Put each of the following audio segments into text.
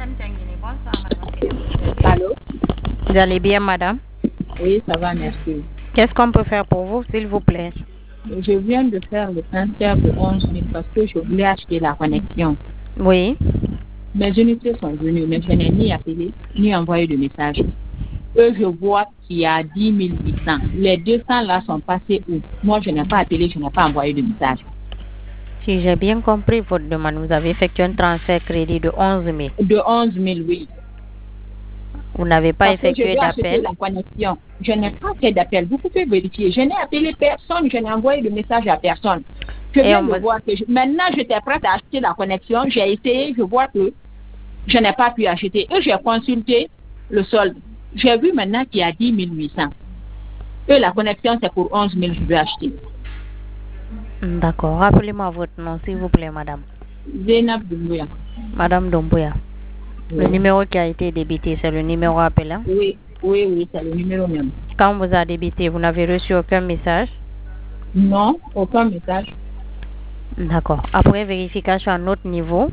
Bonsoir, madame. Est-ce que je peux vous aider? Allô? Vous allez bien, madame? Oui, ça va, merci. Qu'est-ce qu'on peut faire pour vous, s'il vous plaît? Je viens de faire le transfert de 11 000 parce que je voulais acheter la connexion. Oui. Mes unités sont venues, mais je n'ai ni appelé, ni envoyé de message. Eux, je vois qu'il y a 10 800. Les 200 là sont passés où? Moi, je n'ai pas appelé, je n'ai pas envoyé de message. Si j'ai bien compris votre demande, vous avez effectué un transfert crédit de 11 000. De 11 000, oui. Vous n'avez pas Parce que je effectué dois acheter d'appel? la connexion. Je n'ai pas fait d'appel. Vous pouvez vérifier. Je n'ai appelé personne, je n'ai envoyé de message à personne. Je viens de voir que maintenant, j'étais prête à acheter la connexion. J'ai essayé, je vois que je n'ai pas pu acheter. Et j'ai consulté le solde. J'ai vu maintenant qu'il y a 10 800. Et la connexion, c'est pour 11 000 que je veux acheter. D'accord. Rappelez-moi votre nom, s'il vous plaît, madame. Zainab Doumbouya. Madame Doumbouya. Oui. Le numéro qui a été débité, c'est le numéro appelant? Oui, c'est le numéro même. Quand on vous a débité, vous n'avez reçu aucun message? Non, aucun message. D'accord. Après vérification à notre niveau,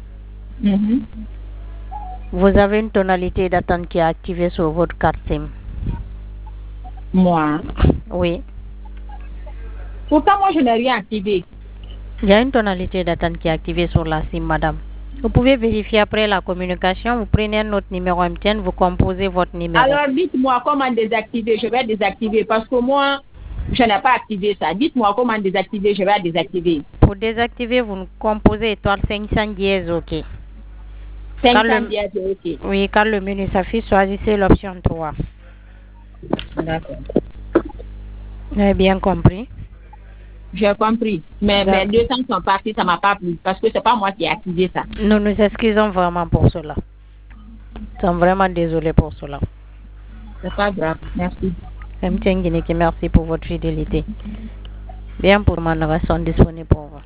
vous avez une tonalité d'attente qui est activée sur votre carte SIM. Moi? Oui. Pourtant, moi, je n'ai rien activé. Il y a une tonalité d'attente qui est activée sur la SIM, madame. Vous pouvez vérifier après la communication. Vous prenez un autre numéro MTN, vous composez votre numéro. Alors, dites-moi comment désactiver. Je vais désactiver parce que moi, je n'ai pas activé ça. Dites-moi comment désactiver. Je vais désactiver. Pour désactiver, vous composez étoile 500 dièse, OK. 500 dièse, OK. Oui, quand le menu s'affiche, choisissez l'option 3. D'accord. Vous avez bien compris? J'ai compris. Mais mes 200 sont partis, ça ne m'a pas plu. Parce que ce n'est pas moi qui ai activé ça. Nous nous excusons vraiment pour cela. Nous sommes vraiment désolés pour cela. C'est pas grave. Merci. Merci pour votre fidélité. Bien pour moi, nous restons disponibles pour